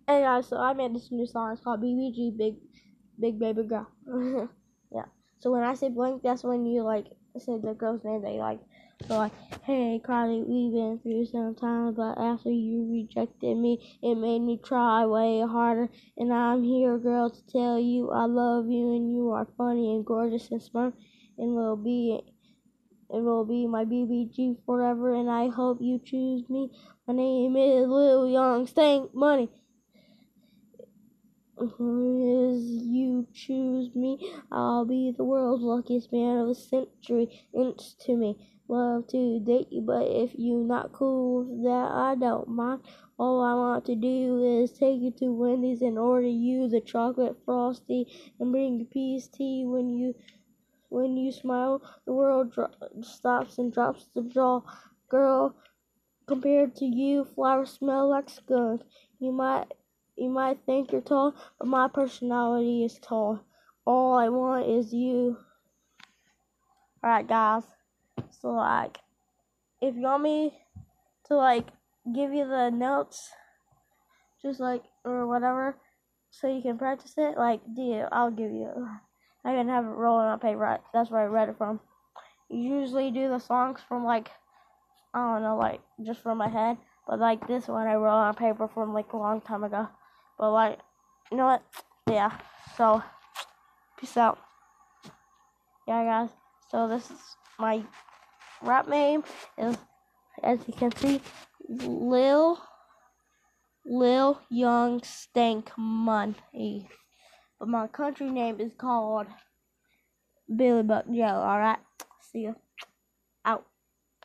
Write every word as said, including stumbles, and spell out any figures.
Hey guys, so I made this new song. It's called B B G, Big Big Baby Girl. Yeah. So when I say blink, that's when you like say the girl's name that you like. So like, hey Carly, we've been through some times, but after you rejected me, it made me try way harder. And I'm here, girl, to tell you I love you, and you are funny and gorgeous and smart, and will be and will be my B B G forever. And I hope you choose me. My name is Lil Young Stank Money. As you choose me, I'll be the world's luckiest man of the century. Inch to me, love to date you, but if you not cool with that, I don't mind. All I want to do is take you to Wendy's and order you the chocolate frosty and bring you peace tea. When you when you smile, the world dro- stops and drops the jaw. Girl, compared to you, flowers smell like skunk. You might You might think you're tall, but my personality is tall. All I want is you. Alright, guys. So, like, if you want me to, like, give you the notes, just, like, or whatever, so you can practice it, like, deal, I'll give you. I can have it rolling on paper. That's where I read it from. You usually do the songs from, like, I don't know, like, just from my head. But, like, this one I wrote on paper from, like, a long time ago. But, like, you know what? Yeah. So, peace out. Yeah, guys. So, this is my rap name is, as you can see, Lil, Lil Young Stank Money. But my country name is called Billy Buck Joe, alright? See ya. Out.